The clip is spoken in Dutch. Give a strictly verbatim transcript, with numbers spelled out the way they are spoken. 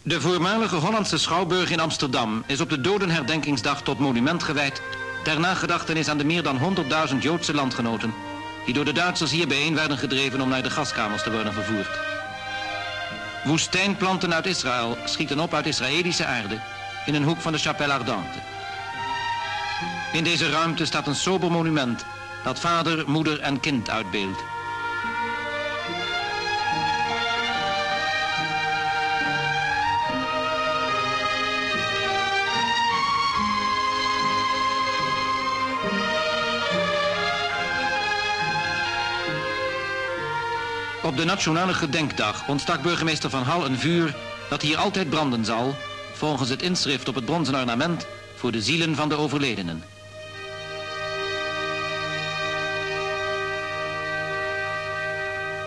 De voormalige Hollandse Schouwburg in Amsterdam is op de dodenherdenkingsdag tot monument gewijd ter nagedachtenis aan de meer dan honderdduizend Joodse landgenoten die door de Duitsers hier bijeen werden gedreven om naar de gaskamers te worden vervoerd. Woestijnplanten uit Israël schieten op uit Israëlische aarde in een hoek van de Chapelle Ardente. In deze ruimte staat een sober monument dat vader, moeder en kind uitbeeldt. Op de Nationale Gedenkdag ontstak burgemeester Van Hal een vuur dat hier altijd branden zal, volgens het inschrift op het bronzen ornament, voor de zielen van de overledenen.